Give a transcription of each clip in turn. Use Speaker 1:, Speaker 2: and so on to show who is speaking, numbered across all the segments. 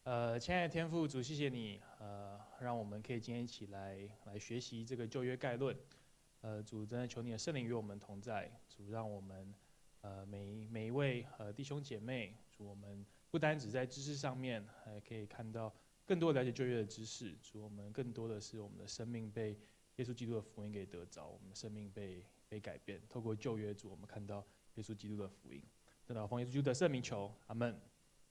Speaker 1: 亲爱的天父主，谢谢你，让我们可以今天一起来学习这个旧约概论。主真的求你的圣灵与我们同在，主让我们每一位弟兄姐妹，主我们不单只在知识上面，还可以看到更多了解旧约的知识。主我们更多的是我们的生命被耶稣基督的福音给得着，我们的生命被改变。透过旧约，主我们看到耶稣基督的福音。真的奉耶稣基督的圣名求，阿门。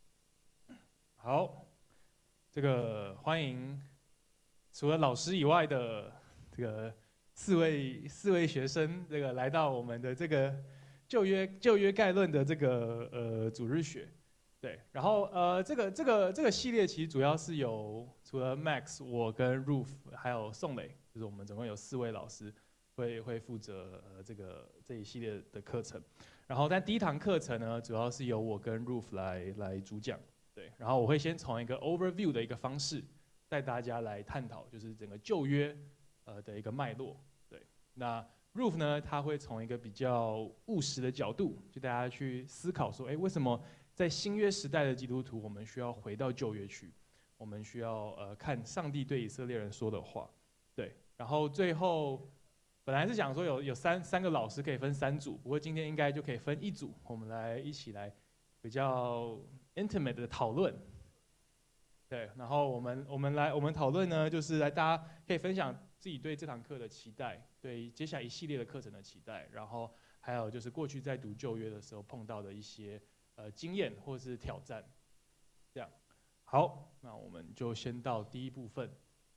Speaker 1: 好，这个欢迎除了老师以外的这个四位学生，这个来到我们的这个旧约概论的这个主日学。对，然后这个系列其实主要是有除了 Max 我跟 Ruth 还有宋磊，就是我们总共有4位老师会负责这一系列的课程。然后在第一堂课程呢，主要是由我跟 Ruth 来主讲。对，然后我会先从一个 overview 的一个方式带大家来探讨，就是整个旧约的一个脉络。对，那 Ruth 呢，他会从一个比较务实的角度，就大家去思考说，为什么在新约时代的基督徒，我们需要回到旧约去，我们需要看上帝对以色列人说的话。对，然后最后本来是想说有三个老师可以分3组，不过今天应该就可以分1组，我们一起来比较 intimate 的讨论。对，然后我们讨论呢，就是大家可以分享自己对这堂课的期待，对接下来一系列的课程的期待，然后还有就是过去在读旧约的时候碰到的一些经验或是挑战。这样，好，那我们就先到第一部分。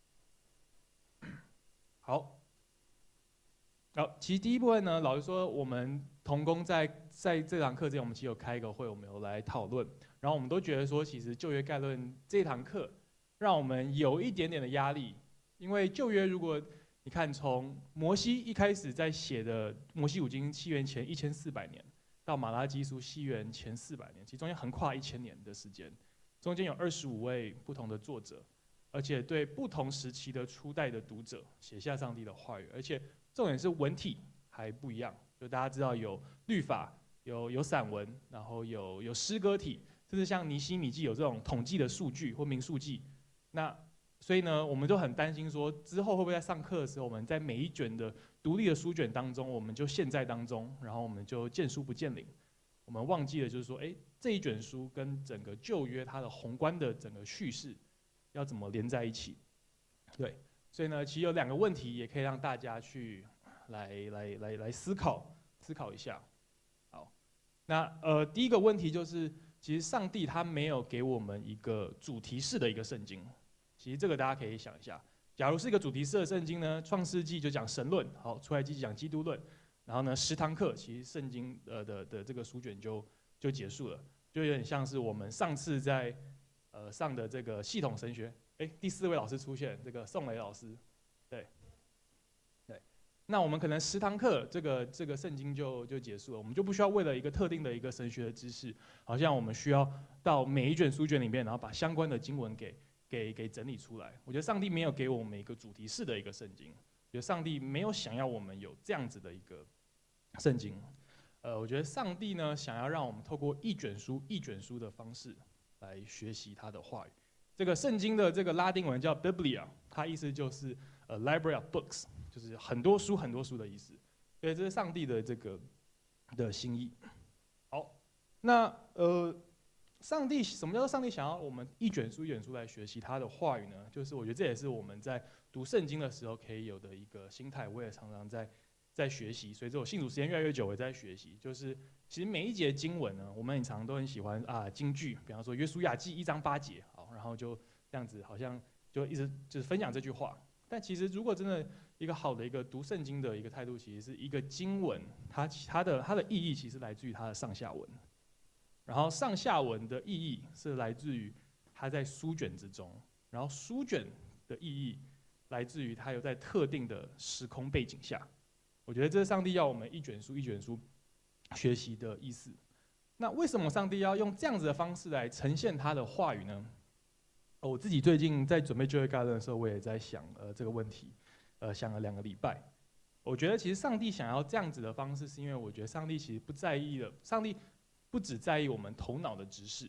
Speaker 1: 好。其实第一部分呢，老实说，我们同工在这堂课之前，我们其实有开一个会，我们有来讨论，然后我们都觉得说，其实旧约概论这堂课让我们有一点点的压力，因为旧约如果你看从摩西一开始在写的摩西五经西元前1400年，到马拉基书西元前400年，其实中间横跨1000年的时间，中间有25位不同的作者，而且对不同时期的初代的读者写下上帝的话语，而且重点是文体还不一样，就大家知道有律法，有散文，然后有诗歌体，甚至像尼希米记有这种统计的数据或民数记。那所以呢，我们就很担心说，之后会不会在上课的时候，我们在每一卷的独立的书卷当中，我们就陷在当中，然后我们就见书不见灵，我们忘记了就是说，这一卷书跟整个旧约它的宏观的整个叙事要怎么连在一起？对。所以呢，其实有2个问题，也可以让大家去来思考一下。好，那第一个问题就是，其实上帝他没有给我们一个主题式的一个圣经。其实这个大家可以想一下，假如是一个主题式的圣经呢，创世纪就讲神论，好，出埃及记讲基督论，然后呢10堂课，其实圣经的这个书卷就结束了，就有点像是我们上次在上的这个系统神学。第4位老师出现，这个宋磊老师，对，那我们可能10堂课，这个圣经就结束了，我们就不需要为了一个特定的一个神学的知识，好像我们需要到每一卷书卷里面，然后把相关的经文给整理出来。我觉得上帝没有给我们一个主题式的一个圣经，我觉得上帝没有想要我们有这样子的一个圣经。我觉得上帝呢，想要让我们透过一卷书的方式来学习他的话语。这个圣经的这个拉丁文叫 Biblia， 它意思就是library of books， 就是很多书的意思。所以这是上帝的这个的心意。好，那什么叫做上帝想要我们一卷书来学习他的话语呢？就是我觉得这也是我们在读圣经的时候可以有的一个心态。我也常常在学习，随着我信主时间越来越久，我也在学习。就是其实每一节经文呢，我们很常都很喜欢金句，比方说约书亚记1章8节，好，然后就这样子，好像就一直就是分享这句话。但其实如果真的一个好的一个读圣经的一个态度，其实是一个经文，它的意义其实来自于它的上下文，然后上下文的意义是来自于它在书卷之中，然后书卷的意义来自于它有在特定的时空背景下。我觉得这是上帝要我们一卷书学习的意思。那为什么上帝要用这样子的方式来呈现他的话语呢？我自己最近在准备旧约概论的时候，我也在想这个问题，想了2个礼拜。我觉得其实上帝想要这样子的方式，是因为我觉得上帝其实不在意了，上帝不只在意我们头脑的知识，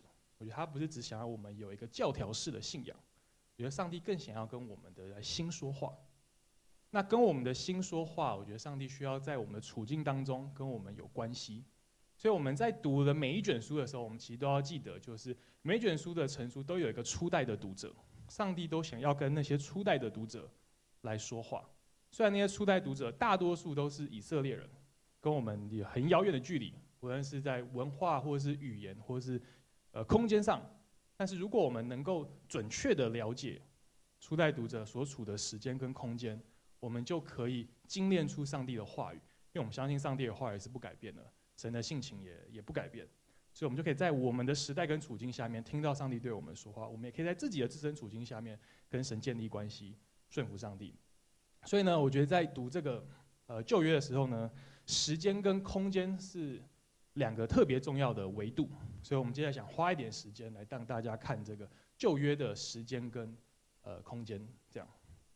Speaker 1: 我觉得他不是只想要我们有一个教条式的信仰，我觉得上帝更想要跟我们的心说话。那跟我们的心说话，我觉得上帝需要在我们的处境当中跟我们有关系。所以我们在读的每一卷书的时候，我们其实都要记得，就是每一卷书的成书都有一个初代的读者，上帝都想要跟那些初代的读者来说话。虽然那些初代读者大多数都是以色列人，跟我们有很遥远的距离，无论是在文化或是语言或是空间上，但是如果我们能够准确的了解初代读者所处的时间跟空间，我们就可以精炼出上帝的话语，因为我们相信上帝的话语是不改变的，神的性情也不改变，所以我们就可以在我们的时代跟处境下面听到上帝对我们说话，我们也可以在自己的自身处境下面跟神建立关系，顺服上帝。所以呢，我觉得在读这个旧约的时候呢，时间跟空间是两个特别重要的维度，所以我们接下来想花一点时间来让大家看这个旧约的时间跟空间，这样。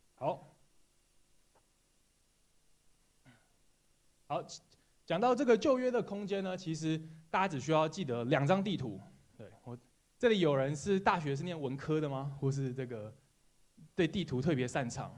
Speaker 1: 好，讲到这个旧约的空间呢，其实大家只需要记得2张地图。对，我这里有人是大学是念文科的吗？或是这个对地图特别擅长？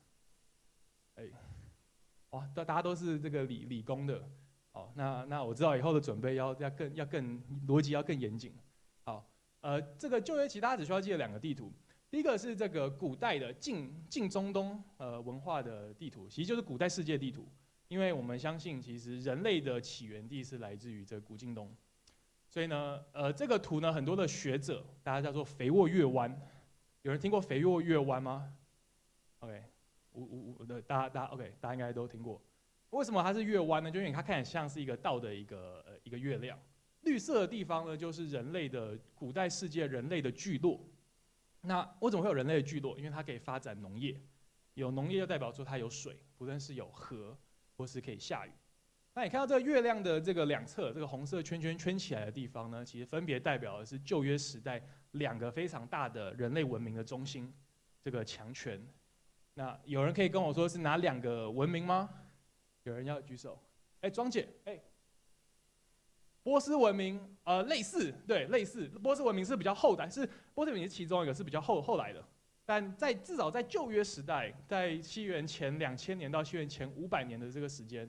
Speaker 1: 哇，大家都是这个理工的。好，那我知道以后的准备要更逻辑要更严谨。好，这个旧约其实大家只需要记得2个地图。第一个是这个古代的近中东文化的地图，其实就是古代世界地图。因为我们相信，其实人类的起源地是来自于这古近东，所以呢，这个图呢，很多的学者，大家叫做肥沃月湾，有人听过肥沃月湾吗 ？OK， 大家 OK， 大家应该都听过。为什么它是月湾呢？就因为它看起来像是一个倒的一个月亮，绿色的地方呢，就是人类的古代世界人类的聚落。那为什么会有人类的聚落？因为它可以发展农业，有农业就代表说它有水，不论是有河或是可以下雨。那你看到这个月亮的这个2侧，这个红色圈圈圈起来的地方呢，其实分别代表的是旧约时代2个非常大的人类文明的中心，这个强权。那有人可以跟我说是哪2个文明吗？有人要举手？庄姐，波斯文明，类似，对，类似。波斯文明是比较后来，波斯文明是其中一个是比较后来的，但至少在旧约时代，在西元前2000年到西元前500年的这个时间，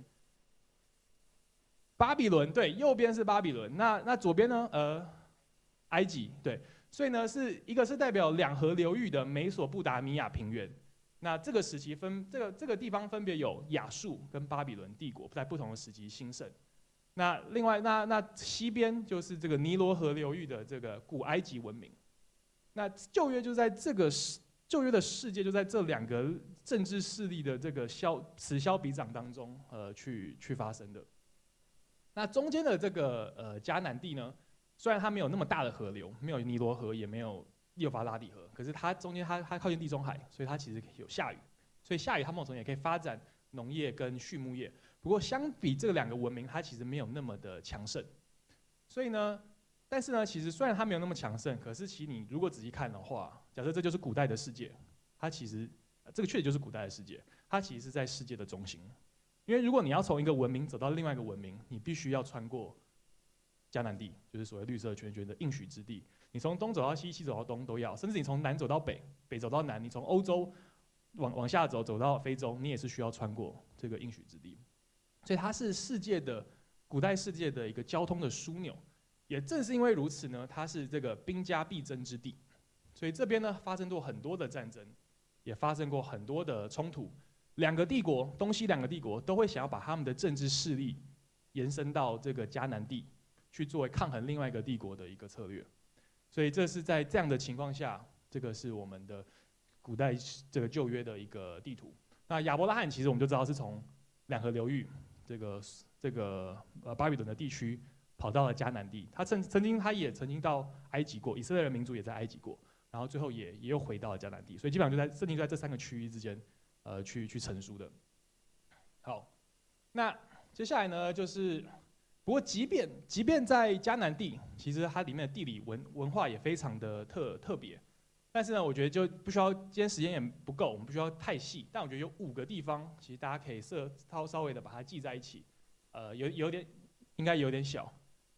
Speaker 1: 巴比伦，对，右边是巴比伦，那左边呢？埃及，对，所以呢是一个是代表2河流域的美索不达米亚平原。那这个时期这个地方分别有亚述跟巴比伦帝国在不同的时期兴盛。那另外那西边就是这个尼罗河流域的这个古埃及文明。那旧约就在旧约的世界就在这2个政治势力的这个此消彼长当中去发生的。那中间的这个迦南地呢，虽然它没有那么大的河流，没有尼罗河，也没有幼发拉底河，可是它中间它靠近地中海，所以它其实有下雨，所以下雨它某种也可以发展农业跟畜牧业。不过相比这2个文明，它其实没有那么的强盛。所以呢，但是呢，其实虽然它没有那么强盛，可是其实你如果仔细看的话，假设这就是古代的世界，它其实这个确实就是古代的世界，它其实是在世界的中心。因为如果你要从一个文明走到另外一个文明，你必须要穿过迦南地，就是所谓绿色圈圈的应许之地。你从东走到西，西走到东都要，甚至你从南走到北，北走到南，你从欧洲往下走到非洲，你也是需要穿过这个应许之地。所以它是古代世界的一个交通的枢纽。也正是因为如此呢，它是这个兵家必争之地。所以这边呢发生过很多的战争，也发生过很多的冲突。2个帝国，东西2个帝国都会想要把他们的政治势力延伸到这个迦南地，去作为抗衡另外一个帝国的一个策略。所以这是在这样的情况下，这个是我们的古代这个旧约的一个地图。那亚伯拉罕其实我们就知道是从2河流域这个巴比伦的地区跑到了迦南地。他也曾经到埃及过，以色列人民族也在埃及过，然后最后也又回到了迦南地。所以基本上圣经就在这3个区域之间去成书的。好，那接下来呢就是不过即便在迦南地，其实它里面的地理文化也非常的特别。但是呢，我觉得就不需要，今天时间也不够，我们不需要太细。但我觉得有5个地方，其实大家可以稍微的把它记在一起。应该有点小。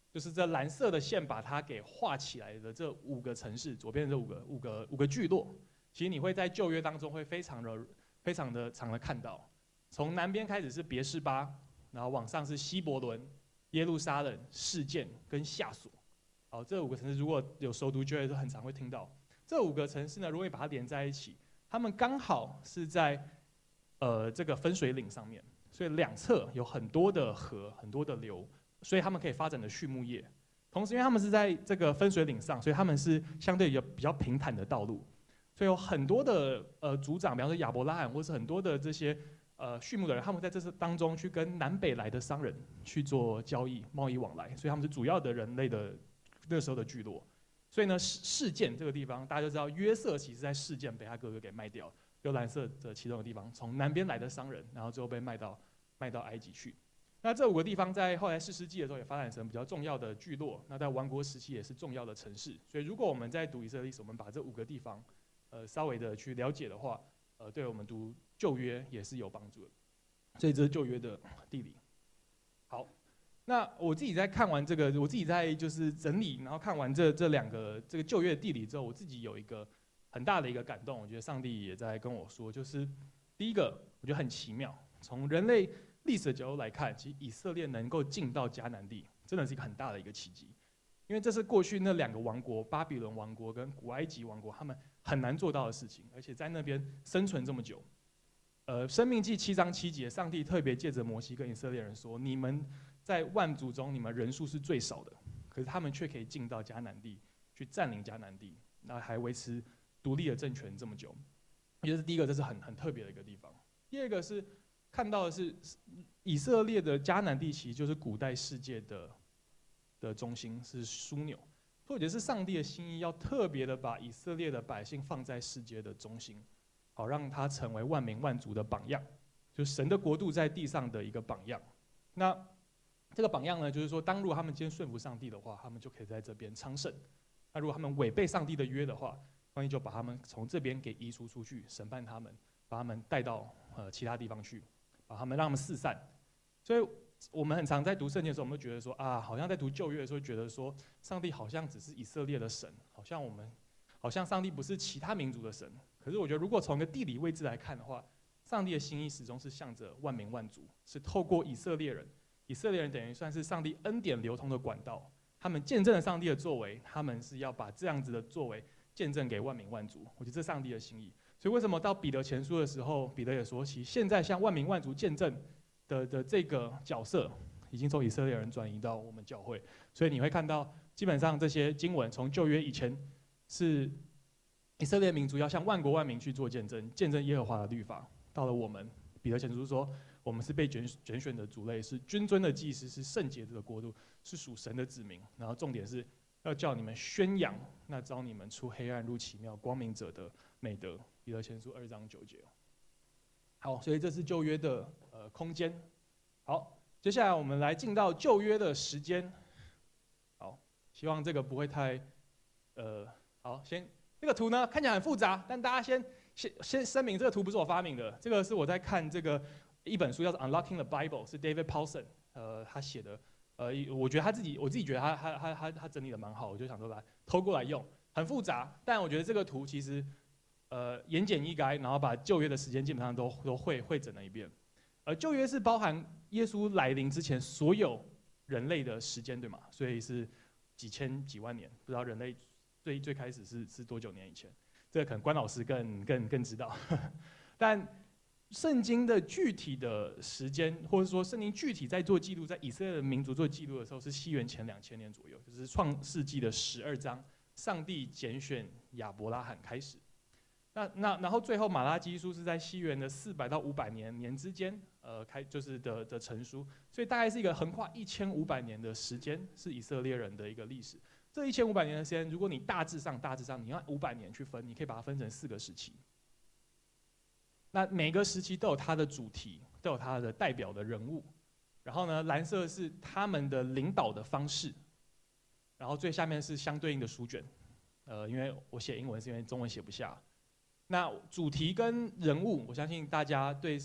Speaker 1: 就是这蓝色的线把它给画起来的这5个城市，左边的这五个聚落，其实你会在旧约当中会非常的常的看到。从南边开始是别是巴，然后往上是希伯伦、耶路撒冷、示剑跟夏所。好，这5个城市如果有熟读旧约都很常会听到。这5个城市呢，如果你把它连在一起，它们刚好是在这个分水岭上面，所以两侧有很多的河、很多的流，所以他们可以发展的畜牧业。同时，因为他们是在这个分水岭上，所以他们是相对有比较平坦的道路，所以有很多的族长，比方说亚伯拉罕，或是很多的这些畜牧的人，他们在这当中去跟南北来的商人去做交易、贸易往来，所以他们是主要的人类的那时候的聚落。所以呢，示剑这个地方，大家就知道约瑟其实在示剑被他哥哥给卖掉，有蓝色的其中的地方，从南边来的商人，然后最后被卖到埃及去。那这5个地方在后来4世纪的时候也发展成比较重要的聚落，那在王国时期也是重要的城市。所以如果我们在读以色列历史，我们把这5个地方，稍微的去了解的话，对我们读旧约也是有帮助的。所以这是旧约的地理。好。那我自己在看完这个，我自己在就是整理，然后看完这2个这个旧约的地理之后，我自己有一个很大的一个感动，我觉得上帝也在跟我说，就是第一个，我觉得很奇妙，从人类历史的角度来看，其实以色列能够进到迦南地，真的是一个很大的一个奇迹，因为这是过去那2个王国，巴比伦王国跟古埃及王国，他们很难做到的事情，而且在那边生存这么久。申命记7章7节，上帝特别借着摩西跟以色列人说，你们在万族中，你们人数是最少的，可是他们却可以进到迦南地，去占领迦南地，那还维持独立的政权这么久。我觉得第一个，这是很特别的一个地方。第二个是看到的是以色列的迦南地，其实就是古代世界的中心，是枢纽。所以我觉得是上帝的心意，要特别的把以色列的百姓放在世界的中心，好让他成为万民万族的榜样，就是神的国度在地上的一个榜样。那这个榜样呢，就是说，当如果他们今天顺服上帝的话，他们就可以在这边昌盛；那如果他们违背上帝的约的话，上帝就把他们从这边给移除出去，审判他们，把他们带到其他地方去，把他们让他们四散。所以我们很常在读圣经的时候，我们都觉得说啊，好像在读旧约的时候，觉得说上帝好像只是以色列的神，好像上帝不是其他民族的神。可是我觉得，如果从一个地理位置来看的话，上帝的心意始终是向着万民万族，是透过以色列人。以色列人等于算是上帝恩典流通的管道，他们见证了上帝的作为，他们是要把这样子的作为见证给万民万族。我觉得这是上帝的心意。所以为什么到彼得前书的时候，彼得也说，其实现在向万民万族见证的这个角色，已经从以色列人转移到我们教会。所以你会看到，基本上这些经文从旧约以前是以色列民族要向万国万民去做见证，见证耶和华的律法。到了我们，彼得前书说，我们是被拣选的族类，是君尊的祭司，是圣洁的国度，是属神的子民。然后重点是要叫你们宣扬那召你们出黑暗入奇妙光明者的美德。彼得前书2章9节。好，所以这是旧约的空间。好，接下来我们来进到旧约的时间。好，希望这个不会太好，先这个图呢看起来很复杂，但大家先声明，这个图不是我发明的，这个是我在看这个一本书叫做《Unlocking the Bible》，是 David Paulson 他写的。我觉得我自己觉得他整理的蛮好，我就想说来偷过来用，很复杂，但我觉得这个图其实言简意赅，然后把旧约的时间基本上都汇整了一遍。旧约是包含耶稣来临之前所有人类的时间，对吗？所以是几千几万年，不知道人类最开始是多久年以前？这个可能关老师更知道。但圣经的具体的时间，或者说圣经具体在做记录，在以色列的民族做记录的时候，是西元前2000年左右，就是创世纪的12章，上帝拣选亚伯拉罕开始。然后最后马拉基书是在西元的400到500年之间，就是的成书，所以大概是一个横跨1500年的时间，是以色列人的一个历史。这1500年的时间，如果你大致上你用500年去分，你可以把它分成4个时期。那每个时期都有它的主题，都有它的代表的人物。然后呢，蓝色是他们的领导的方式，然后最下面是相对应的书卷。因为我写英文是因为中文写不下。那主题跟人物，我相信大家对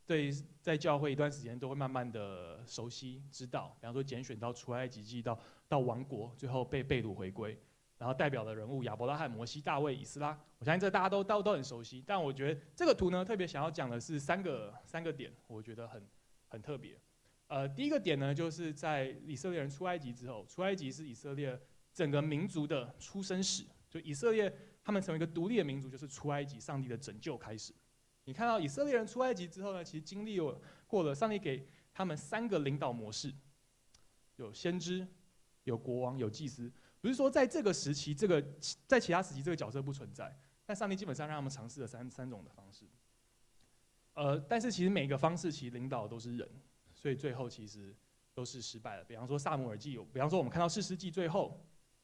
Speaker 1: 对在教会一段时间都会慢慢的熟悉知道，比方说拣选到出埃及记到亡国，最后被掳回归，然后代表的人物亚伯拉罕、摩西、大卫、以斯拉，我相信这大家都很熟悉。但我觉得这个图呢，特别想要讲的是三个点，我觉得很特别。第一个点呢，就是在以色列人出埃及之后，出埃及是以色列整个民族的出生史，就以色列他们成为一个独立的民族，就是出埃及上帝的拯救开始。你看到以色列人出埃及之后呢，其实经历过了上帝给他们3个领导模式，有先知、有国王、有祭司。不是说在这个时期，在其他时期这个角色不存在，但上帝基本上让他们尝试了三种的方式。但是其实每个方式其实领导都是人，所以最后其实都是失败了。比方说撒母耳记，比方说我们看到士师记最后，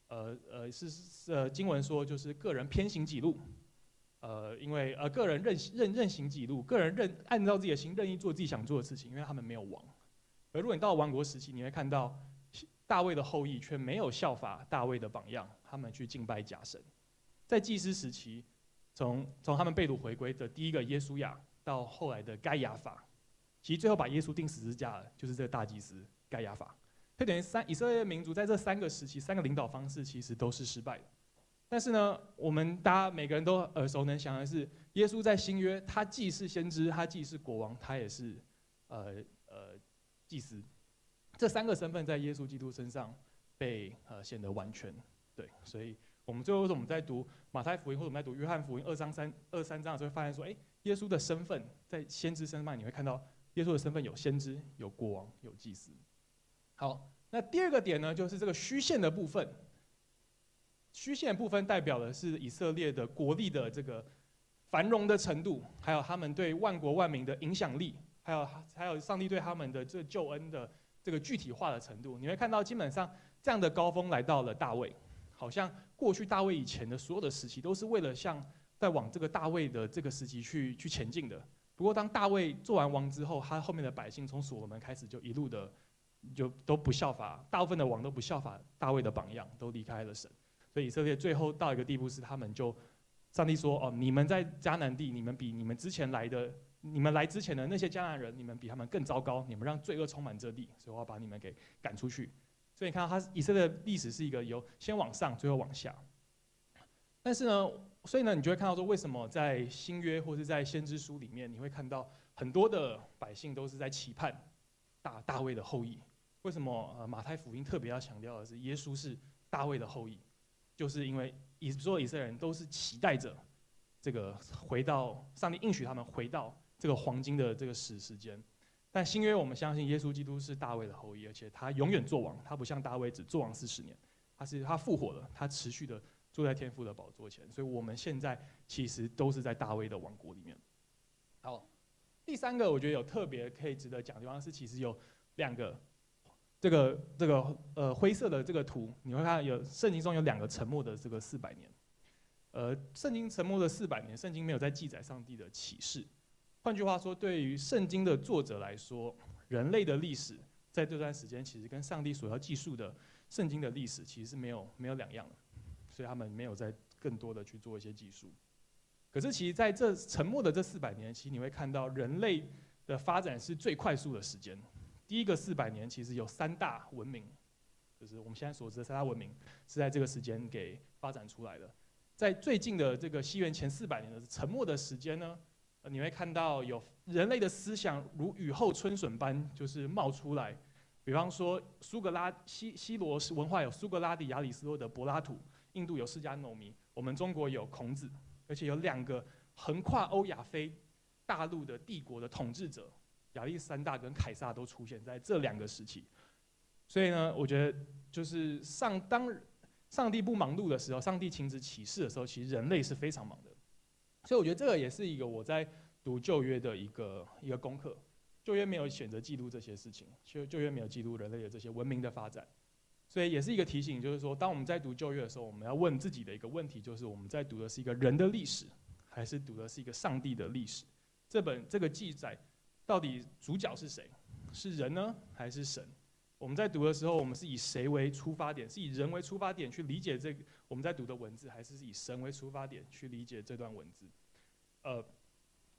Speaker 1: 经文说就是个人偏行己路。因为个人任行己路，个人按照自己的心任意做自己想做的事情，因为他们没有王。而如果你到了亡国时期，你会看到大卫的后裔却没有效法大卫的榜样，他们去敬拜假神。在祭司时期，从他们被掳回归的第一个耶稣亚，到后来的该亚法，其实最后把耶稣钉十字架的，就是这个大祭司该亚法。就等于以色列民族在这3个时期、3个领导方式，其实都是失败的。但是呢，我们大家每个人都耳熟能详的是，耶稣在新约，他既是先知，他既是国王，他也是祭司。这3个身份在耶稣基督身上被显得完全。对，所以我们最后为什么我们在读马太福音或者我们在读约翰福音2、3章的时候，会发现说，耶稣的身份在先知身上，你会看到耶稣的身份有先知、有国王、有祭司。好，那第二个点呢，就是这个虚线的部分。虚线部分代表的是以色列的国力的这个繁荣的程度，还有他们对万国万民的影响力，还有上帝对他们的这救恩的这个具体化的程度。你会看到，基本上这样的高峰来到了大卫，好像过去大卫以前的所有的时期都是为了在往这个大卫的这个时期去前进的。不过当大卫做完王之后，他后面的百姓从所罗门开始就一路的就都不效法，大部分的王都不效法大卫的榜样，都离开了神。所以以色列最后到一个地步是，他们就上帝说：“你们在迦南地，你们比你们来之前的那些迦南人，你们比他们更糟糕，你们让罪恶充满这地，所以我要把你们给赶出去。”所以你看到以色列的历史是一个由先往上，最后往下。但是呢，所以呢，你就会看到说，为什么在新约或是在先知书里面，你会看到很多的百姓都是在期盼大卫的后裔？为什么马太福音特别要强调的是耶稣是大卫的后裔？就是因为所有以色列人都是期待着这个回到上帝应许他们回到这个黄金的这个时间。但新约我们相信耶稣基督是大卫的后裔，而且他永远做王，他不像大卫只做王40年，他复活了，他持续的坐在天父的宝座前，所以我们现在其实都是在大卫的王国里面。好，第3个我觉得有特别可以值得讲的地方是，其实有2个。这个灰色的这个图，你会看到圣经中有2个沉默的这个400年。圣经沉默的400年，圣经没有在记载上帝的启示。换句话说，对于圣经的作者来说，人类的历史在这段时间其实跟上帝所要记述的圣经的历史其实是没有两样的，所以他们没有再更多的去做一些记述。可是其实在这沉默的这400年，其实你会看到人类的发展是最快速的时间。第一个400年其实有3大文明，就是我们现在所知的3大文明是在这个时间给发展出来的。在最近的这个西元前400年的沉默的时间呢，你会看到有人类的思想如雨后春笋般就是冒出来。比方说西罗文化有苏格拉底、亚里士多德、柏拉图；印度有释迦牟尼；我们中国有孔子，而且有2个横跨欧亚非大陆的帝国的统治者。亚历山大跟凯撒都出现在这2个时期，所以呢，我觉得就是当上帝不忙碌的时候，上帝亲自启示的时候，其实人类是非常忙的。所以我觉得这个也是一个我在读旧约的一个功课。旧约没有选择记录这些事情，旧约没有记录人类的这些文明的发展，所以也是一个提醒，就是说，当我们在读旧约的时候，我们要问自己的一个问题，就是我们在读的是一个人的历史，还是读的是一个上帝的历史？这个记载。到底主角是谁？是人呢，还是神？我们在读的时候，我们是以谁为出发点？是以人为出发点去理解这个我们在读的文字，还是以神为出发点去理解这段文字？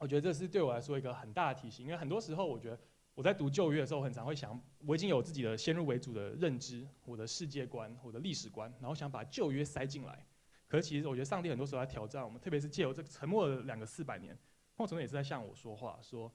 Speaker 1: 我觉得这是对我来说一个很大的提醒，因为很多时候我觉得我在读旧约的时候，很常会想，我已经有自己的先入为主的认知，我的世界观、我的历史观，然后想把旧约塞进来。可是其实我觉得上帝很多时候在挑战我们，特别是借由这个沉默的2个400年，某种程度也是在向我说话，说，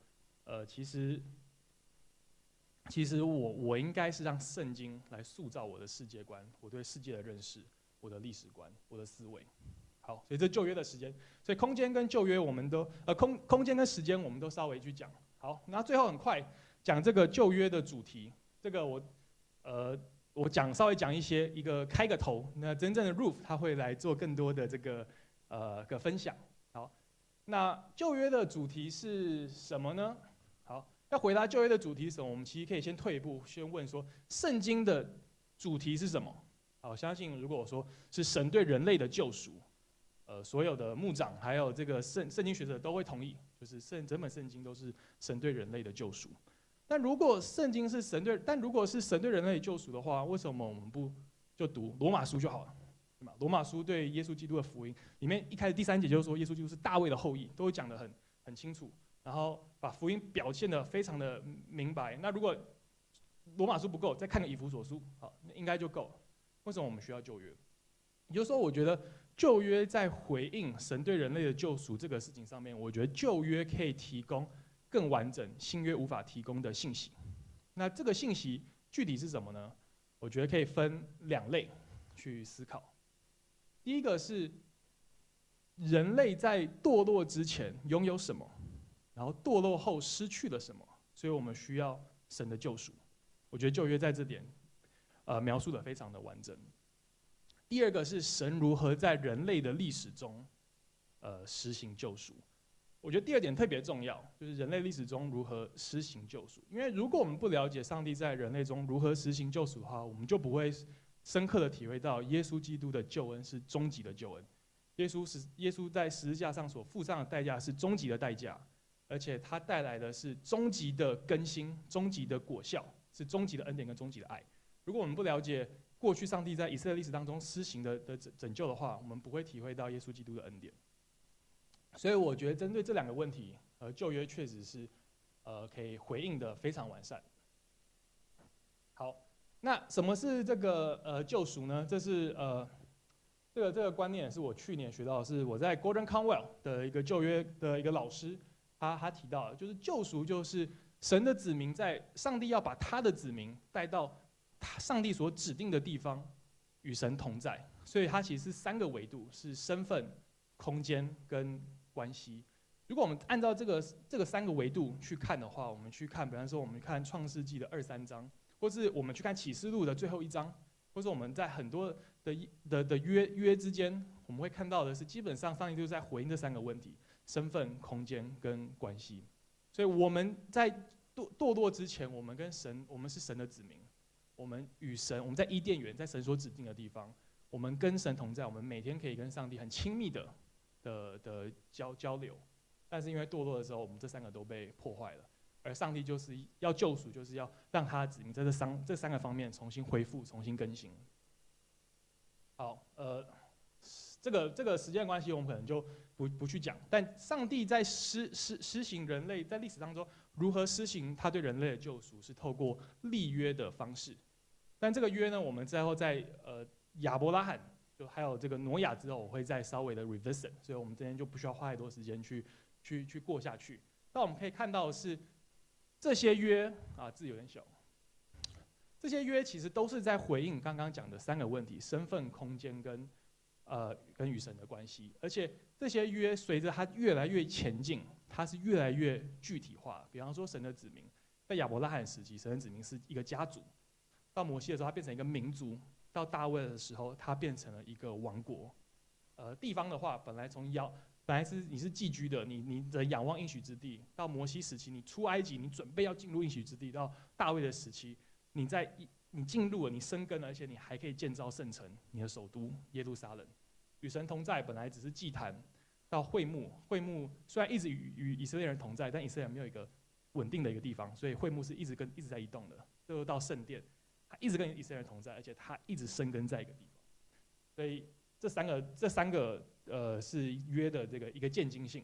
Speaker 1: 其实我应该是让圣经来塑造我的世界观，我对世界的认识，我的历史观，我的思维。好，所以这旧约的时间，所以空间跟旧约我们都空间跟时间我们都稍微去讲。好，那最后很快讲这个旧约的主题，这个我稍微讲一个开个头，那真正的 Ruth 他会来做更多的这个分享。好，那旧约的主题是什么呢？好，要回答旧约的主题是什么，我们其实可以先退一步，先问说圣经的主题是什么？好，相信如果我说是神对人类的救赎。所有的牧长还有这个圣经学者都会同意，就是整本圣经都是神对人类的救赎。但如果是神对人类的救赎的话，为什么我们不就读罗马书就好了？对吧？罗马书对耶稣基督的福音里面一开始第3节就是说耶稣基督是大卫的后裔，都会讲得很清楚，然后把福音表现得非常的明白。那如果罗马书不够，再看个以弗所书，好，那应该就够了。为什么我们需要旧约？也就是说，我觉得旧约在回应神对人类的救赎这个事情上面，我觉得旧约可以提供更完整新约无法提供的信息。那这个信息具体是什么呢？我觉得可以分2类去思考。第一个是人类在堕落之前拥有什么，然后堕落后失去了什么，所以我们需要神的救赎。我觉得旧约在这点描述的非常的完整。第二个是神如何在人类的历史中，实行救赎。我觉得第2点特别重要，就是人类历史中如何施行救赎。因为如果我们不了解上帝在人类中如何实行救赎的话，我们就不会深刻的体会到耶稣基督的救恩是终极的救恩。耶稣在十字架上所付上的代价是终极的代价，而且他带来的是终极的更新、终极的果效，是终极的恩典跟终极的爱。如果我们不了解过去上帝在以色列历史当中施行的拯救的话，我们不会体会到耶稣基督的恩典。所以我觉得针对这2个问题，旧约确实是可以回应的非常完善。好，那什么是这个救赎呢？这是这个观念是我去年学到的，是我在 Gordon Conwell 的一个旧约的一个老师，他提到的，就是救赎就是神的子民上帝要把他的子民带到上帝所指定的地方，与神同在。所以它其实是3个维度，是身份、空间跟关系。如果我们按照这个3个维度去看的话，我们去看，比方说我们看创世纪的2、3章，或是我们去看启示录的最后1章，或是我们在很多的约之间，我们会看到的是，基本上上帝就是在回应这3个问题：身份、空间跟关系。所以我们在堕落之前，我们是神的子民。我们在伊甸园，在神所指定的地方，我们跟神同在，我们每天可以跟上帝很亲密的交流。但是因为堕落的时候，我们这3个都被破坏了，而上帝就是要救赎，就是要让他的子民在这3个方面重新恢复、重新更新。好，这个时间关系，我们可能就不去讲。但上帝在施行人类在历史当中如何施行他对人类的救赎，是透过立约的方式。但这个约呢，我们最后在亚伯拉罕就还有这个挪亚之后，我会再稍微的 revisit， 所以我们今天就不需要花太多时间去过下去。但我们可以看到的是，这些约字有点小，这些约其实都是在回应刚刚讲的3个问题：身份、空间跟与神的关系。而且这些约随着它越来越前进，它是越来越具体化。比方说，神的子民在亚伯拉罕时期，神的子民是一个家族；到摩西的时候，它变成一个民族；到大卫的时候，它变成了一个王国。地方的话，本来你是寄居的，你的仰望应许之地；到摩西时期，你出埃及，你准备要进入应许之地；到大卫的时期，你进入了，你生根了，而且你还可以建造圣城，你的首都耶路撒冷。与神同在本来只是祭坛，到会幕虽然一直与以色列人同在，但以色列人没有一个稳定的一个地方，所以会幕是一直在移动的。最后到圣殿，他一直跟以色列人同在，而且他一直生根在一个地方。所以这三个是约的这个一个渐进性。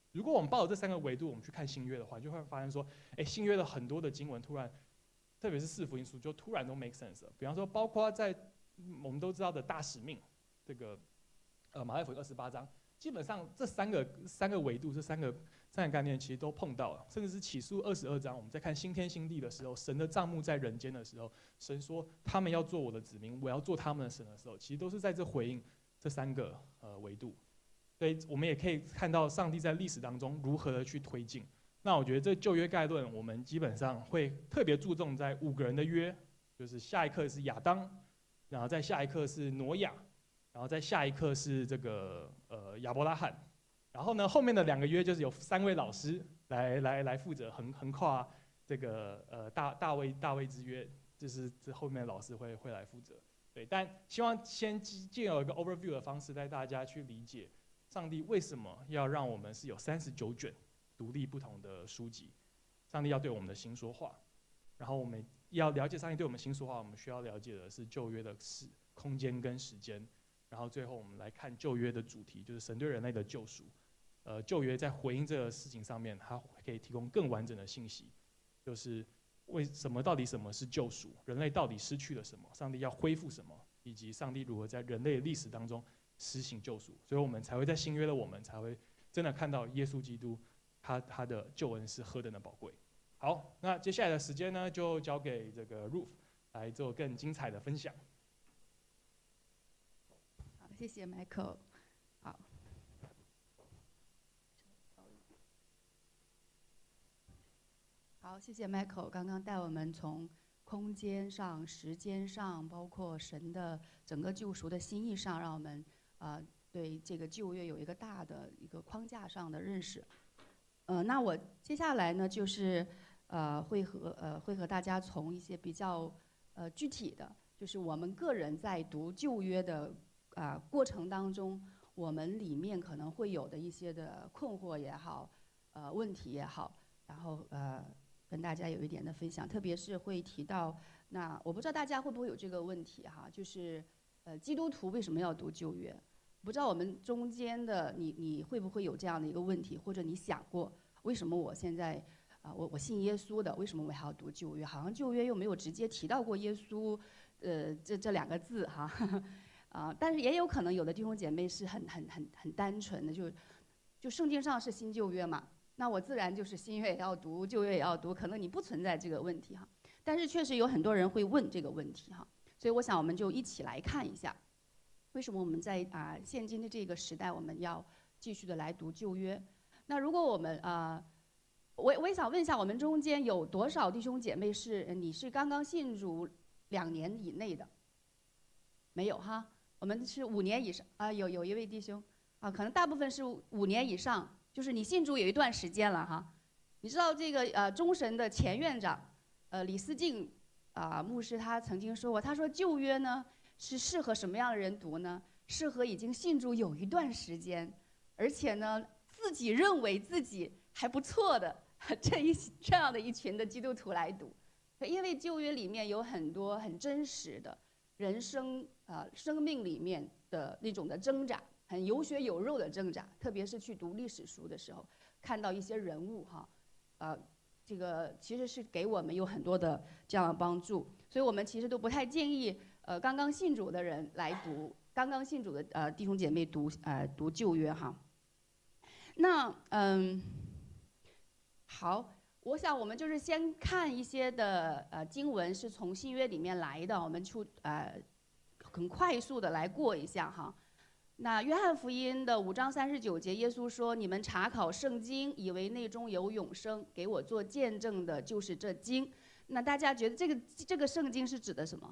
Speaker 1: 如果我们抱着这3个维度，我们去看新约的话，就会发现说，新约的很多的经文突然，特别是4福音书，就突然都 make sense 了。比方说，包括在我们都知道的大使命，这个马太福音28章，基本上这三个维度，这三个概念其实都碰到了。甚至是启示22章，我们在看新天新地的时候，神的帐幕在人间的时候，神说他们要做我的子民，我要做他们的神的时候，其实都是在这回应这3个维度。所以我们也可以看到上帝在历史当中如何的去推进。那我觉得这旧约概论，我们基本上会特别注重在5个人的约，就是下一刻是亚当，然后再下一刻是挪亚，然后再下一刻是这个亚伯拉罕，然后呢后面的2个约就是有3位老师来负责横跨这个大卫之约，就是这后面的老师会来负责。对，但希望先借有一个 overview 的方式带大家去理解上帝为什么要让我们是有39卷独立不同的书籍，上帝要对我们的心说话，然后我们要了解上帝对我们心说话，我们需要了解的是旧约的空间跟时间，然后最后我们来看旧约的主题，就是神对人类的救赎。旧约在回应这个事情上面，它可以提供更完整的信息，就是到底什么是救赎，人类到底失去了什么，上帝要恢复什么，以及上帝如何在人类的历史当中施行救赎，所以我们才会在新约的我们才会真的看到耶稣基督他的救恩是何等的宝贵。好，那接下来的时间呢，就交给这个 Ruth 来做更精彩的分享。
Speaker 2: 好，谢谢 Michael。好，谢谢 Michael 刚刚带我们从空间上、时间上，包括神的整个救赎的心意上，让我们对这个旧约有一个大的一个框架上的认识。那我接下来呢，就是会和大家从一些比较具体的，就是我们个人在读旧约的过程当中，我们里面可能会有的一些的困惑也好，问题也好，然后跟大家有一点的分享，特别是会提到，那我不知道大家会不会有这个问题哈，就是基督徒为什么要读旧约？不知道我们中间的你会不会有这样的一个问题，或者你想过为什么我现在我信耶稣的，为什么我还要读旧约？好像旧约又没有直接提到过耶稣，这2个字哈，但是也有可能有的弟兄姐妹是很单纯的，就圣经上是新旧约嘛，那我自然就是新约也要读，旧约也要读，可能你不存在这个问题哈，但是确实有很多人会问这个问题哈，所以我想我们就一起来看一下。为什么我们在现今的这个时代，我们要继续的来读旧约？那如果我们我也想问一下，我们中间有多少弟兄姐妹是你是刚刚信主2年以内的？没有哈，我们是5年以上有一位弟兄可能大部分是5年以上，就是你信主有一段时间了哈。你知道这个中神的前院长李思敬牧师他曾经说过，他说旧约呢。是适合什么样的人读呢？适合已经信主有一段时间，而且呢自己认为自己还不错的这样的一群的基督徒来读，因为旧约里面有很多很真实的人生生命里面的那种的挣扎，很有血有肉的挣扎，特别是去读历史书的时候，看到一些人物这个其实是给我们有很多的这样的帮助，所以我们其实都不太建议。刚刚信主的人来读，刚刚信主的弟兄姐妹读旧约哈。那好，我想我们就是先看一些的经文是从新约里面来的，我们很快速的来过一下哈。那约翰福音的5章39节，耶稣说：“你们查考圣经，以为内中有永生，给我做见证的就是这经。”那大家觉得这个圣经是指的什么？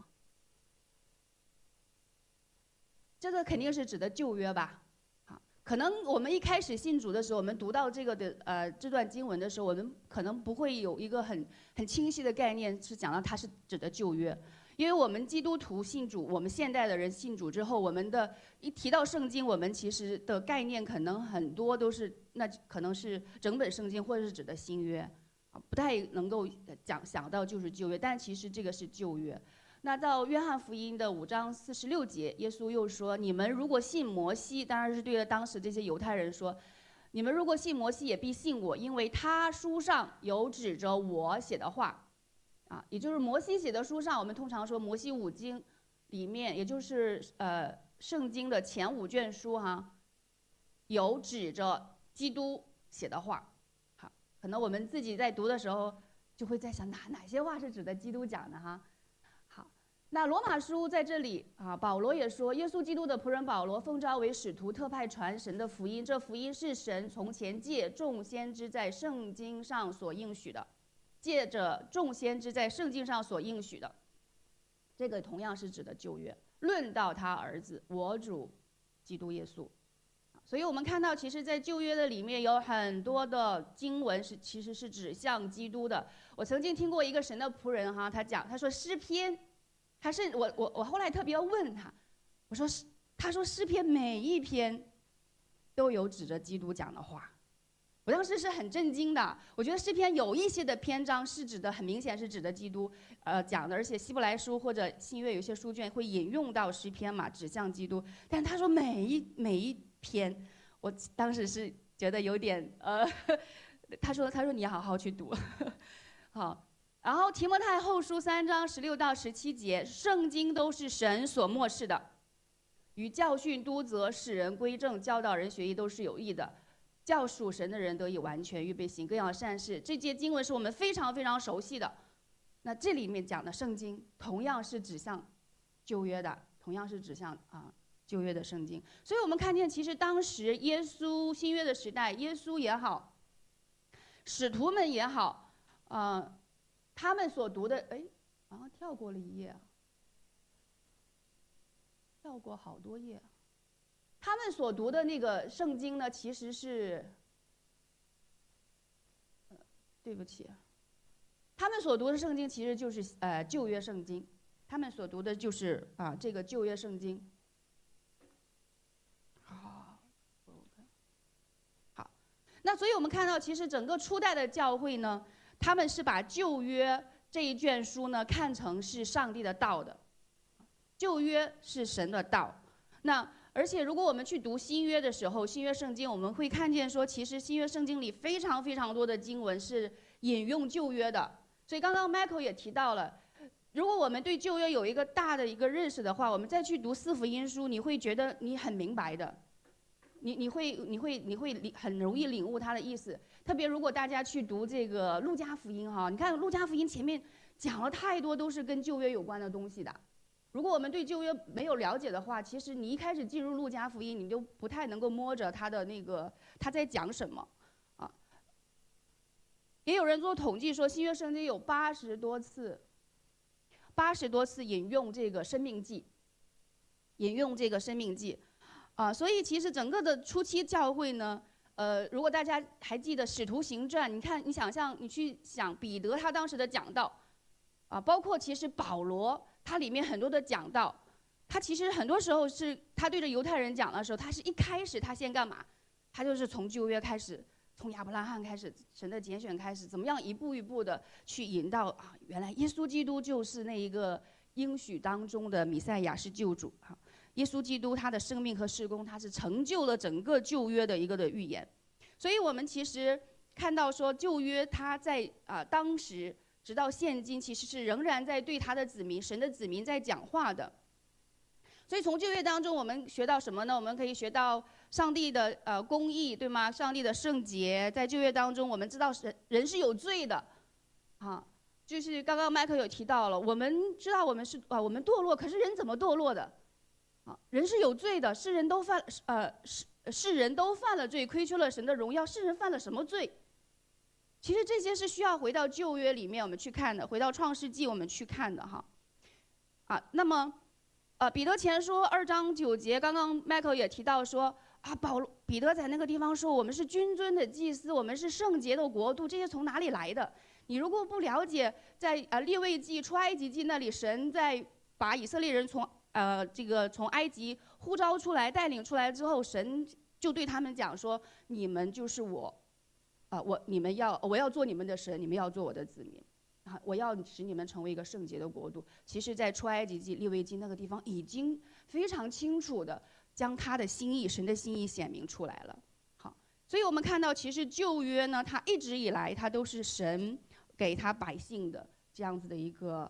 Speaker 2: 这个肯定是指的旧约吧，可能我们一开始信主的时候，我们读到这个的这段经文的时候，我们可能不会有一个很清晰的概念，是讲到它是指的旧约，因为我们基督徒信主，我们现代的人信主之后，我们的一提到圣经，我们其实的概念可能很多都是那可能是整本圣经，或者是指的新约，不太能够想到就是旧约，但其实这个是旧约。那到约翰福音的5章46节，耶稣又说：“你们如果信摩西，当然是对着当时这些犹太人说， 你们如果信摩西，也必信我，因为他书上有指着我写的话。也就是摩西写的书上，我们通常说摩西五经里面，也就是圣经的前5卷书有指着基督写的话。好，可能我们自己在读的时候就会在想哪些话是指的基督讲的好，那罗马书在这里保罗也说，耶稣基督的仆人保罗奉召为使徒，特派传神的福音。这福音是神从前借众先知在圣经上所应许的，借着众先知在圣经上所应许的，这个同样是指的旧约。论到他儿子我主基督耶稣。所以我们看到，其实在旧约的里面有很多的经文其实是指向基督的。我曾经听过一个神的仆人他说诗篇，我后来特别要问他，他说诗篇每一篇都有指着基督讲的话。我当时是很震惊的。我觉得诗篇有一些的篇章是指的很明显是指的基督讲的，而且希伯来书或者新约有些书卷会引用到诗篇嘛，指向基督。但他说每一篇，我当时是觉得有点他说你好好去读好。然后提摩太后书3章16到17节，圣经都是神所默示的，与教训督责使人归正，教导人学艺都是有益的，叫属神的人得以完全，预备行各样善事。这节经文是我们非常非常熟悉的。那这里面讲的圣经同样是指向旧约的，同样是指向旧约的圣经。所以我们看见，其实当时耶稣新约的时代，耶稣也好，使徒们也好，他们所读的，跳过了一页，跳过好多页。他们所读的那个圣经呢，其实是，对不起，他们所读的圣经其实就是旧约圣经，他们所读的就是这个旧约圣经。好，那所以我们看到，其实整个初代的教会呢，他们是把旧约这一卷书呢看成是上帝的道的，旧约是神的道。那而且如果我们去读新约的时候，新约圣经我们会看见说，其实新约圣经里非常非常多的经文是引用旧约的。所以刚刚 Michael 也提到了，如果我们对旧约有一个大的一个认识的话，我们再去读4福音书，你会觉得你很明白的，你会很容易领悟它的意思。特别如果大家去读这个路加福音你看路加福音前面讲了太多都是跟旧约有关的东西的。如果我们对旧约没有了解的话，其实你一开始进入路加福音，你就不太能够摸着他的那个他在讲什么也有人做统计说，新约圣经有80多次引用这个申命记，所以其实整个的初期教会呢，如果大家还记得使徒行传，你想象你去想彼得他当时的讲道包括其实保罗他里面很多的讲道，他其实很多时候是他对着犹太人讲的时候，他是一开始他先干嘛？他就是从旧约开始，从亚伯拉罕开始，神的拣选开始，怎么样一步一步的去引到原来耶稣基督就是那一个应许当中的弥赛亚，是救主耶稣基督他的生命和事工，他是成就了整个旧约的一个的预言。所以我们其实看到说，旧约他在当时直到现今，其实是仍然在对他的子民，神的子民在讲话的。所以从旧约当中我们学到什么呢？我们可以学到上帝的公义，对吗？上帝的圣洁。在旧约当中我们知道人是有罪的就是刚刚麦克有提到了，我们知道我们是我们堕落，可是人怎么堕落的人是有罪的，世人都犯了罪，亏缺了神的荣耀。世人犯了什么罪？其实这些是需要回到旧约里面我们去看的，回到创世纪我们去看的那么彼得前书2章9节，刚刚 Michael 也提到说彼得在那个地方说，我们是君尊的祭司，我们是圣洁的国度，这些从哪里来的？你如果不了解，在利未记、出埃及记那里，神在把以色列人从埃及呼召出来、带领出来之后，神就对他们讲说，你们就是我要做你们的神，你们要做我的子民我要使你们成为一个圣洁的国度。其实在出埃及记、利未记那个地方已经非常清楚的将他的心意，神的心意显明出来了所以我们看到，其实旧约呢，它一直以来它都是神给他百姓的这样子的一个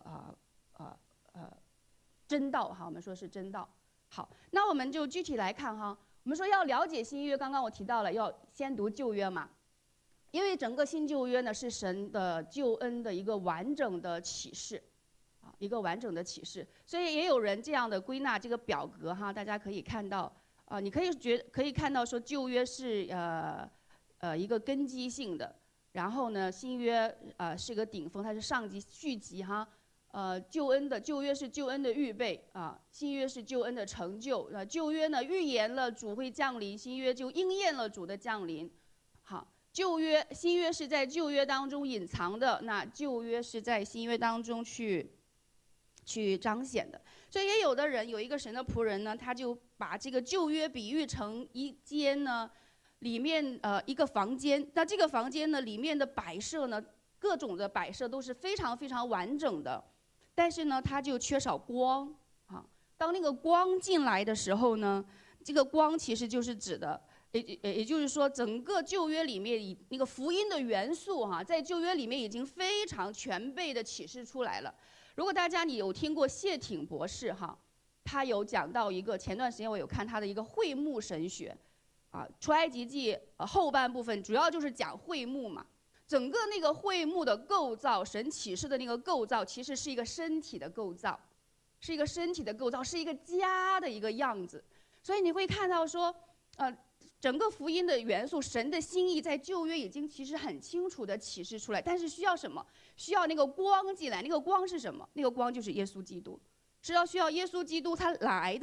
Speaker 2: 真道哈，我们说是真道。好，那我们就具体来看哈，我们说要了解新约，刚刚我提到了要先读旧约嘛，因为整个新旧约呢是神的救恩的一个完整的启示，啊，一个完整的启示，所以也有人这样的归纳这个表格哈，大家可以看到，你可以看到说旧约是一个根基性的，然后呢新约是个顶峰，它是上级续集哈。旧约是救恩的预备啊，新约是救恩的成就。旧约呢预言了主会降临，新约就应验了主的降临。好，新约是在旧约当中隐藏的，那旧约是在新约当中去彰显的。所以也有的人有一个神的仆人呢，他就把这个旧约比喻成一间呢，里面一个房间。那这个房间呢里面的摆设呢，各种的摆设都是非常非常完整的。但是呢，它就缺少光啊。当那个光进来的时候呢，这个光其实就是指的，也就是说，整个旧约里面那个福音的元素哈，在旧约里面已经非常全备的启示出来了。如果大家你有听过谢挺博士哈，他有讲到一个，前段时间我有看他的一个会幕神学，出埃及记后半部分主要就是讲会幕嘛。整个那个会幕的构造，神启示的那个构造，其实是一个身体的构造，是一个身体的构造，是一个家的一个样子。所以你会看到说，整个福音的元素，神的心意在旧约已经其实很清楚的启示出来，但是需要什么？需要那个光进来。那个光是什么？那个光就是耶稣基督，需要耶稣基督他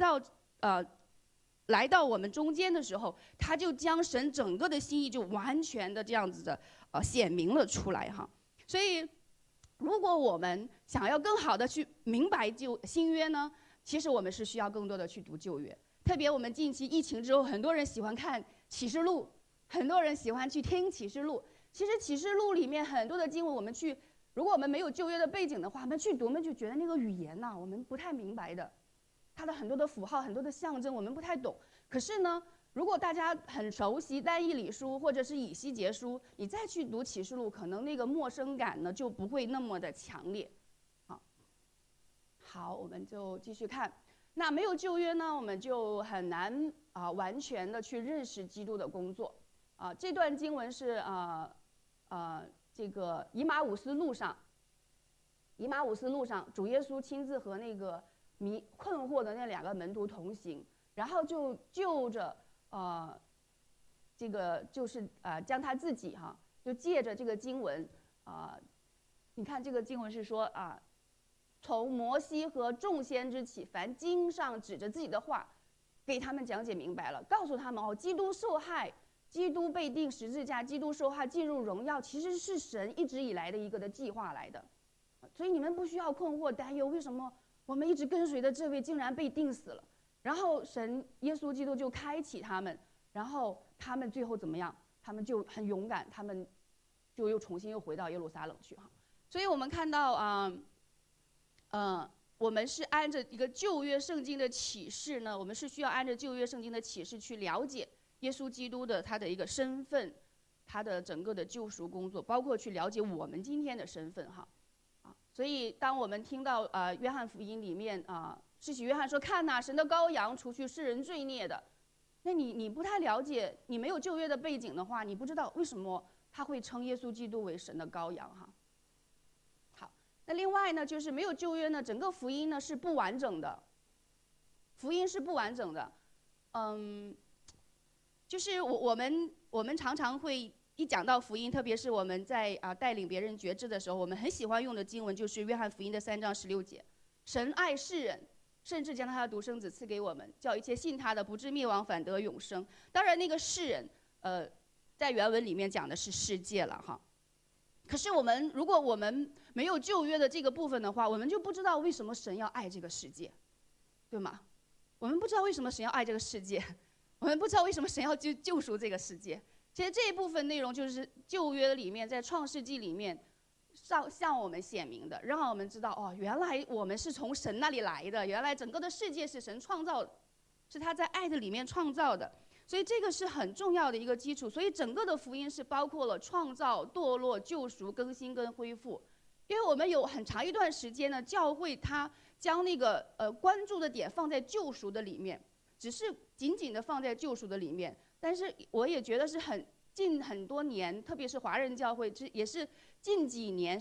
Speaker 2: 来到我们中间的时候，他就将神整个的心意就完全的这样子的显明了出来哈。所以，如果我们想要更好的去明白新约呢，其实我们是需要更多的去读旧约。特别我们近期疫情之后，很多人喜欢看启示录，很多人喜欢去听启示录。其实启示录里面很多的经文，如果我们没有旧约的背景的话，我们去读，我们就觉得那个语言呐，我们不太明白的。它的很多的符号、很多的象征，我们不太懂。可是呢，如果大家很熟悉但以理书或者是以西结书，你再去读启示录，可能那个陌生感呢就不会那么的强烈。好，我们就继续看。那没有旧约呢，我们就很难完全的去认识基督的工作。这段经文是这个以马忤斯路上，主耶稣亲自和那个困惑的那2个门徒同行，然后就就着这个就是将他自己就借着这个经文你看这个经文是说从摩西和众先知起，凡经上指着自己的话，给他们讲解明白了，告诉他们基督受害，基督被钉十字架，基督受害进入荣耀，其实是神一直以来的一个的计划来的。所以你们不需要困惑担忧，为什么我们一直跟随的这位竟然被钉死了？然后耶稣基督就开启他们，然后他们最后怎么样？他们就很勇敢，他们就又重新回到耶路撒冷去所以我们看到我们是按着一个旧约圣经的启示呢，我们是需要按着旧约圣经的启示去了解耶稣基督的他的一个身份，他的整个的救赎工作，包括去了解我们今天的身份所以当我们听到约翰福音里面施洗约翰说看哪，神的羔羊除去世人罪孽的，那你不太了解，你没有旧约的背景的话，你不知道为什么他会称耶稣基督为神的羔羊好，那另外呢，就是没有旧约呢，整个福音呢是不完整的，福音是不完整的。就是我们常常会一讲到福音，特别是我们在带领别人觉知的时候，我们很喜欢用的经文就是约翰福音的3章16节，神爱世人，甚至将他的独生子赐给我们，叫一切信他的不至灭亡，反得永生。当然那个世人在原文里面讲的是世界了可是如果我们没有旧约的这个部分的话，我们就不知道为什么神要爱这个世界，对吗？我们不知道为什么神要爱这个世界，我们不知道为什么神要救赎这个世界。其实这一部分内容就是旧约里面在创世纪里面向我们显明的，让我们知道原来我们是从神那里来的，原来整个的世界是神创造的，是他在爱的里面创造的。 所以这个是很重要的一个基础。所以整个的福音是包括了创造、堕落、救赎、更新跟恢复。因为我们有很长一段时间呢，教会它将那个关注的点放在救赎的里面，只是紧紧的放在救赎的里面。但是我也觉得是近很多年，特别是华人教会，也是近几年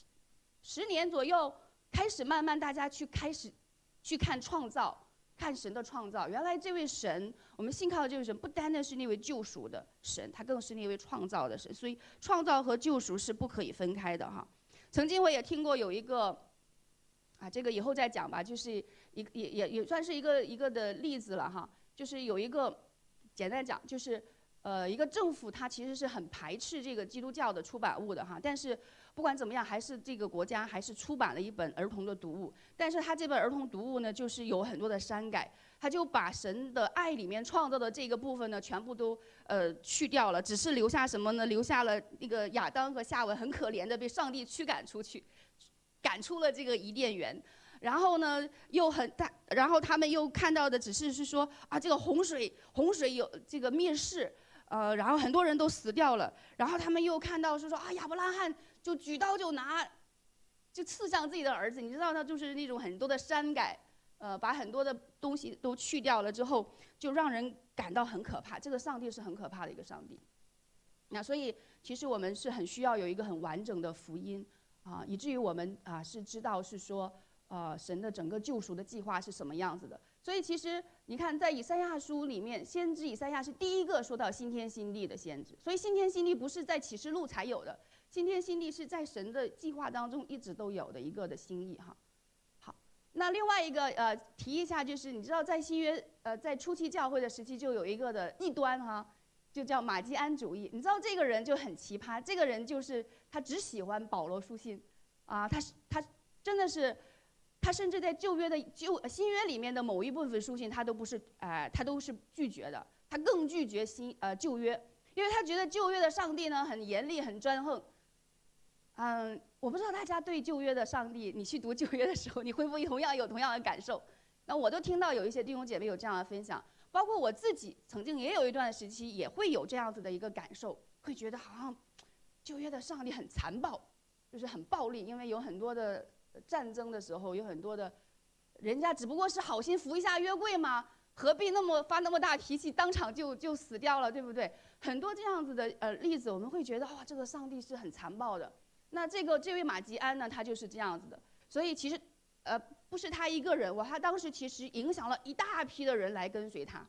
Speaker 2: 10年左右，开始慢慢大家开始去看创造，看神的创造。原来这位神，我们信靠的这位神，不单单是那位救赎的神，他更是那位创造的神。所以创造和救赎是不可以分开的哈。曾经我也听过有一个，这个以后再讲吧，就是也算是一个的例子了哈。就是有一个，简单讲就是，一个政府它其实是很排斥这个基督教的出版物的哈，但是不管怎么样，还是这个国家还是出版了一本儿童的读物。但是他这本儿童读物呢，就是有很多的删改，他就把神的爱里面创造的这个部分呢，全部都去掉了，只是留下什么呢？留下了那个亚当和夏娃很可怜的被上帝驱赶出去，赶出了这个伊甸园。然后呢，然后他们又看到的只是说这个洪水有这个灭世，然后很多人都死掉了。然后他们又看到是说亚伯拉罕就举刀就刺向自己的儿子，你知道他就是那种很多的删改，把很多的东西都去掉了之后，就让人感到很可怕。这个上帝是很可怕的一个上帝。那所以其实我们是很需要有一个很完整的福音以至于我们是知道是说神的整个救赎的计划是什么样子的。所以其实你看，在以赛亚书里面，先知以赛亚是第一个说到新天新地的先知。所以新天新地不是在启示录才有的，新天新地是在神的计划当中一直都有的一个的心意哈。好，那另外一个提一下，就是你知道在新约在初期教会的时期就有一个的异端哈，就叫马基安主义。你知道这个人就很奇葩，这个人就是他只喜欢保罗书信他真的是。他甚至在旧约的新约里面的某一部分书信，他都是拒绝的。他更拒绝旧约，因为他觉得旧约的上帝呢很严厉、很专横。我不知道大家对旧约的上帝，你去读旧约的时候，你会不会有同样的感受？那我都听到有一些弟兄姐妹有这样的分享，包括我自己曾经也有一段时期也会有这样子的一个感受，会觉得好像旧约的上帝很残暴，就是很暴力，因为有很多的。战争的时候有很多的，人家只不过是好心扶一下约柜嘛，何必发那么大脾气，当场就死掉了，对不对？很多这样子的例子，我们会觉得这个上帝是很残暴的。那这位马基安呢，他就是这样子的。所以其实不是他一个人，他当时其实影响了一大批的人来跟随他，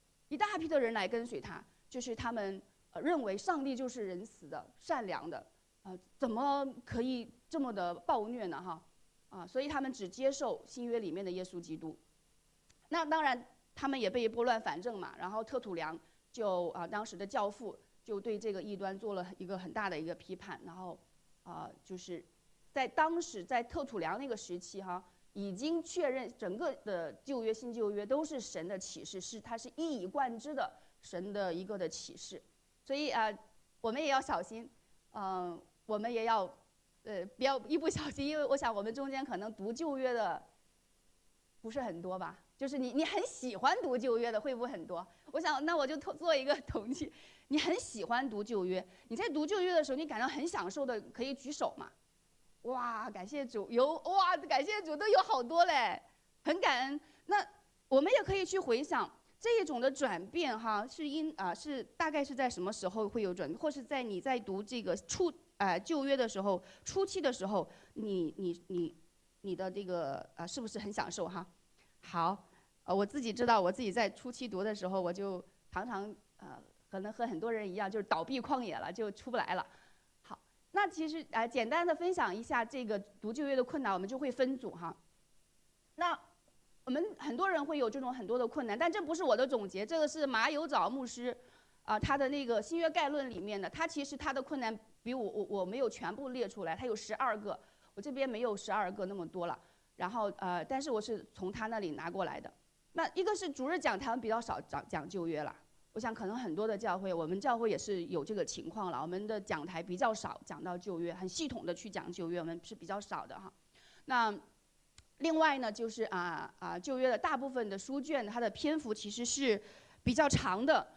Speaker 2: 就是他们认为上帝就是仁慈的、善良的，怎么可以这么的暴虐呢？哈。所以他们只接受新约里面的耶稣基督。那当然，他们也被拨乱反正嘛。然后特土良就当时的教父就对这个异端做了一个很大的一个批判。然后就是在当时在特土良那个时期已经确认整个的旧约、新旧约都是神的启示，它是一以贯之的神的一个的启示。所以我们也要小心，我们也要。不要一不小心，因为我想我们中间可能读旧约的不是很多吧，就是你很喜欢读旧约的会不会很多？我想那我就做一个统计，你很喜欢读旧约，你在读旧约的时候，你感到很享受的，可以举手嘛？哇，感谢主，感谢主都有好多嘞，很感恩。那我们也可以去回想这一种的转变是大概是在什么时候会有转变，或是在你在读这个旧约的时候，初期的时候，你的这个是不是很享受哈？好，我自己知道，我自己在初期读的时候，我就常常可能和很多人一样，就是倒闭旷野了，就出不来了。好，那其实简单的分享一下这个读旧约的困难，我们就会分组哈。那我们很多人会有这种很多的困难，但这不是我的总结，这个是马有藻牧师他的那个新约概论里面的，他其实他的困难。比我没有全部列出来，它有12个，我这边没有12个那么多了。然后但是我是从他那里拿过来的。那一个是主日讲台比较少讲旧约了，我想可能很多的教会，我们教会也是有这个情况了，我们的讲台比较少讲到旧约，很系统的去讲旧约，我们是比较少的哈。那另外呢，就是旧约的大部分的书卷，它的篇幅其实是比较长的。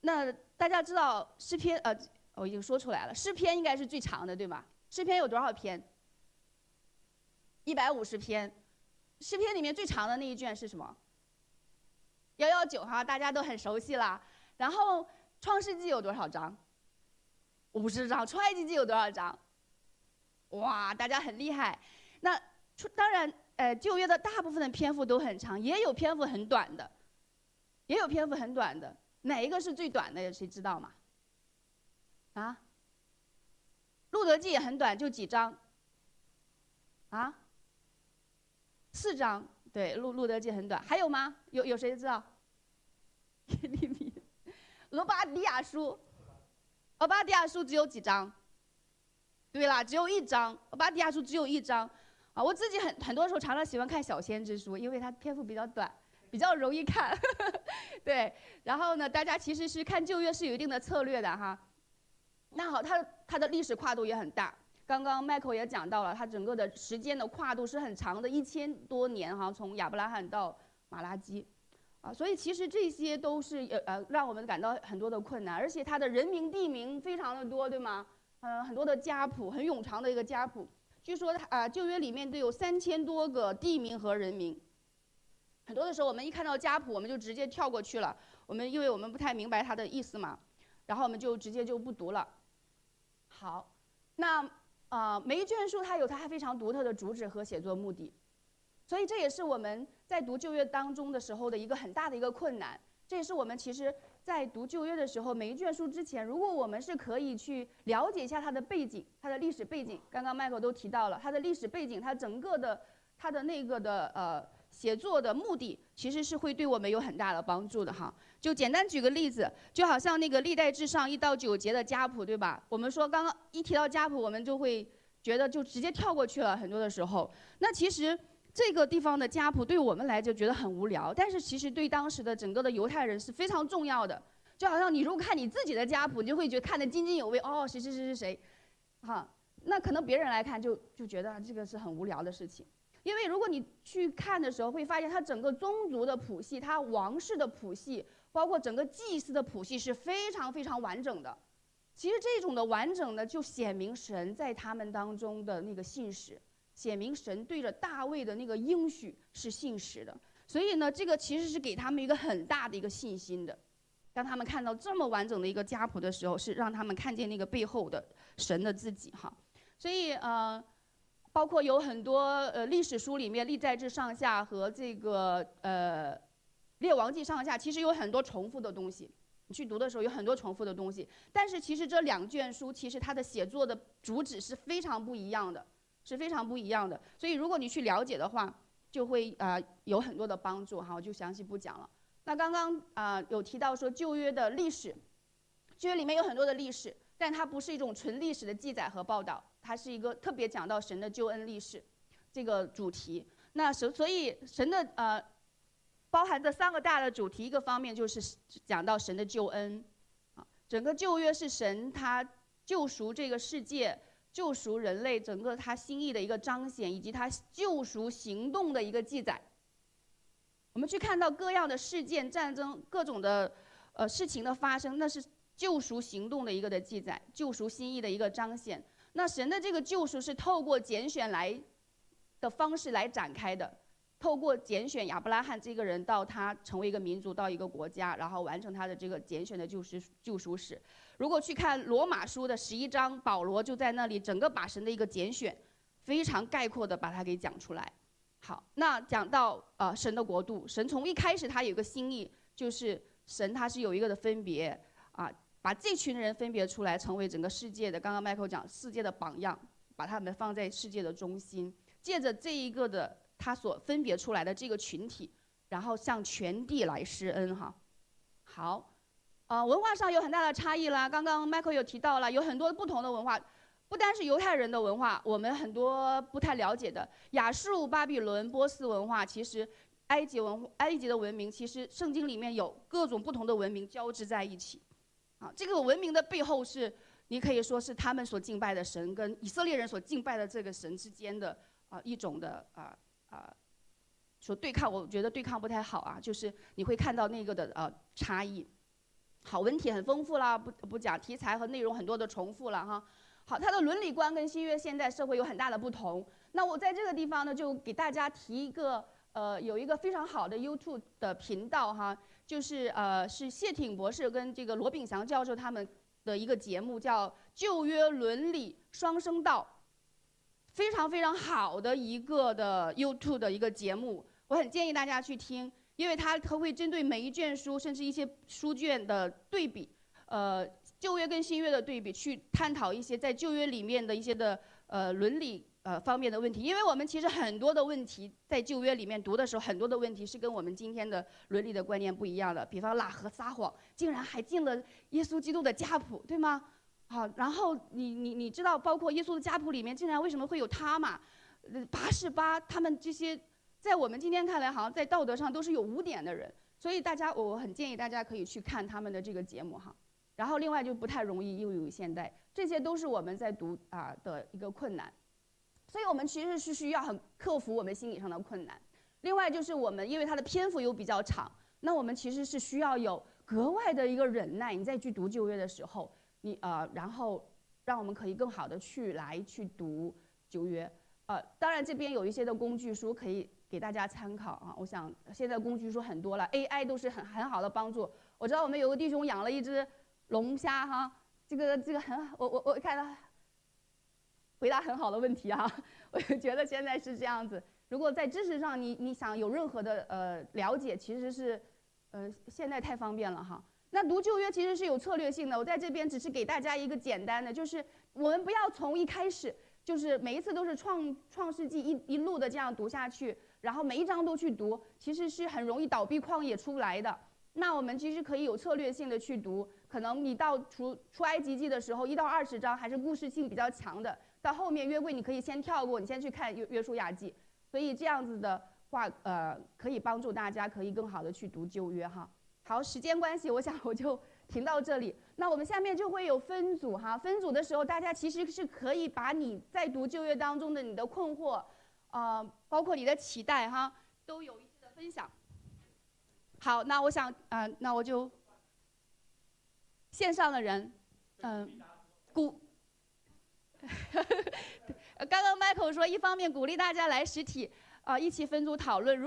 Speaker 3: 那大家知道诗篇我已经说出来了，诗篇应该是最长的，对吗？诗篇有多少篇？150篇。诗篇里面最长的那一卷是什么？119哈，大家都很熟悉了。然后创世纪有多少章？50章。出埃及记有多少章？哇，大家很厉害。那当然，旧约的大部分的篇幅都很长，也有篇幅很短的，也有篇幅很短的。哪一个是最短的？有谁知道吗？啊？路德记也很短，就几章？啊？4章。对，路德记很短。还有吗？有谁知道？利米，俄巴底亚书，俄巴底亚书只有几章？对啦，只有1章。俄巴底亚书只有1章。啊，我自己很多时候常常喜欢看小先知书，因为它篇幅比较短，比较容易看。对，然后呢，大家其实是看旧约是有一定的策略的哈。那好，它的历史跨度也很大。刚刚 Michael 也讲到了，它整个的时间的跨度是很长的，1000多年哈，从亚伯拉罕到马拉基，啊，所以其实这些都是让我们感到很多的困难，而且它的人名地名非常的多，对吗？很多的家谱，很冗长的一个家谱。据说旧约里面都有3000多个地名和人名。很多的时候，我们一看到家谱，我们就直接跳过去了。因为我们不太明白它的意思嘛，然后我们就直接就不读了。好，那每一卷书它有它非常独特的主旨和写作目的，所以这也是我们在读旧约当中的时候的一个很大的一个困难。这也是我们其实在读旧约的时候，每一卷书之前，如果我们是可以去了解一下它的背景，它的历史背景，刚刚 Michael 都提到了它的历史背景，它整个的它的那个的写作的目的，其实是会对我们有很大的帮助的哈。就简单举个例子，就好像那个历代志上1到9节的家谱，对吧？我们说刚刚一提到家谱，我们就会觉得就直接跳过去了，很多的时候。那其实这个地方的家谱对我们来就觉得很无聊，但是其实对当时的整个的犹太人是非常重要的。就好像你如果看你自己的家谱，你就会觉得看得津津有味，哦，谁，哈，那可能别人来看就觉得这个是很无聊的事情。因为如果你去看的时候，会发现它整个宗族的谱系，它王室的谱系，包括整个祭司的谱系是非常非常完整的。其实这种的完整呢，就显明神在他们当中的那个信实，显明神对着大卫的那个应许是信实的。所以呢，这个其实是给他们一个很大的一个信心的。当他们看到这么完整的一个家谱的时候，是让他们看见那个背后的神的自己哈。所以包括有很多历史书里面，历代志上下和这个列王记上下，其实有很多重复的东西。你去读的时候有很多重复的东西，但是其实这2卷书其实它的写作的主旨是非常不一样的，是非常不一样的。所以如果你去了解的话，就会有很多的帮助哈，我就详细不讲了。那刚刚有提到说旧约的历史，旧约里面有很多的历史，但它不是一种纯历史的记载和报道。它是一个特别讲到神的救恩历史这个主题。那所以神的包含这3个大的主题，一个方面就是讲到神的救恩，整个旧约是神他救赎这个世界、救赎人类整个他心意的一个彰显，以及他救赎行动的一个记载。我们去看到各样的事件、战争、各种的事情的发生，那是救赎行动的一个的记载，救赎心意的一个彰显。那神的这个救赎是透过拣选来的方式来展开的，透过拣选亚伯拉罕这个人到他成为一个民族，到一个国家，然后完成他的这个拣选的救赎史。如果去看罗马书的11章，保罗就在那里整个把神的一个拣选非常概括的把它给讲出来。好，那讲到神的国度，神从一开始他有一个心意，就是神他是有一个的分别把这群人分别出来，成为整个世界的，刚刚 Michael 讲世界的榜样，把他们放在世界的中心，借着这一个的他所分别出来的这个群体，然后向全地来施恩哈。好，文化上有很大的差异啦。刚刚 Michael 有提到了，有很多不同的文化，不单是犹太人的文化，我们很多不太了解的亚述、巴比伦、波斯文化，其实埃及的文明，其实圣经里面有各种不同的文明交织在一起。这个文明的背后是，你可以说是他们所敬拜的神跟以色列人所敬拜的这个神之间的一种的说对抗，我觉得对抗不太好啊，就是你会看到那个的差异。 好，文体很丰富啦，不讲题材和内容很多的重复了哈。好，它的伦理观跟新约现代社会有很大的不同。那我在这个地方呢，就给大家提一个有一个非常好的 YouTube 的频道哈，就是是谢挺博士跟这个罗炳祥教授他们的一个节目，叫《旧约伦理双声道》，非常非常好的一个的 YouTube 的一个节目，我很建议大家去听，因为它会针对每一卷书，甚至一些书卷的对比，旧约跟新约的对比，去探讨一些在旧约里面的一些的伦理方面的问题。因为我们其实很多的问题在旧约里面读的时候，很多的问题是跟我们今天的伦理的观念不一样的。比方喇合撒谎，竟然还进了耶稣基督的家谱，对吗？好，然后你知道，包括耶稣的家谱里面，竟然为什么会有他玛、拔示巴，他们这些，在我们今天看来，好像在道德上都是有污点的人。所以我很建议大家可以去看他们的这个节目哈。然后另外就不太容易又有现代，这些都是我们在读的一个困难。所以我们其实是需要很克服我们心理上的困难。另外就是我们因为它的篇幅又比较长，那我们其实是需要有格外的一个忍耐。你再去读旧约的时候，然后让我们可以更好的去读旧约。当然这边有一些的工具书可以给大家参考啊。我想现在工具书很多了 ，AI 都是很好的帮助。我知道我们有个弟兄养了一只龙虾哈，这个很我看他回答很好的问题啊，我就觉得现在是这样子。如果在知识上你想有任何的了解，其实是现在太方便了哈。那读旧约其实是有策略性的，我在这边只是给大家一个简单的，就是我们不要从一开始就是每一次都是创世纪一路的这样读下去，然后每一章都去读，其实是很容易倒闭旷野出来的。那我们其实可以有策略性的去读，可能你到出埃及记的时候，1到20章还是故事性比较强的，到后面约柜你可以先跳过，你先去看约书亚记。所以这样子的话，可以帮助大家可以更好的去读旧约哈。好，时间关系，我想我就停到这里。那我们下面就会有分组哈，分组的时候，大家其实是可以把你在读旧约当中的你的困惑，包括你的期待哈，都有一些的分享。好，那我想，那我就线上的人，刚刚 Michael 说，一方面鼓励大家来实体，一起分组讨论。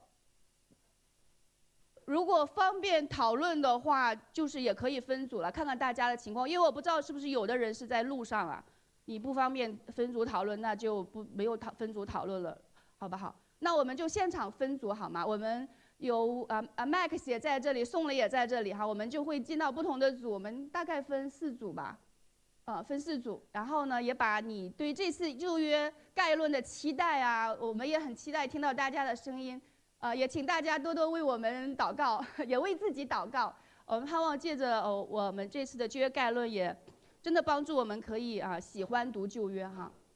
Speaker 3: 如果方便讨论的话，就是也可以分组了，看看大家的情况。因为我不知道是不是有的人是在路上啊，你不方便分组讨论，那就没有分组讨论了，好不好？那我们就现场分组好吗？我们有Max 也在这里，宋磊也在这里哈，我们就会进到不同的组，我们大概分4组吧，分4组。然后呢，也把你对这次旧约概论的期待啊，我们也很期待听到大家的声音。也请大家多多为我们祷告，也为自己祷告。我们盼望借着我们这次的旧约概论，也真的帮助我们可以喜欢读旧约哈。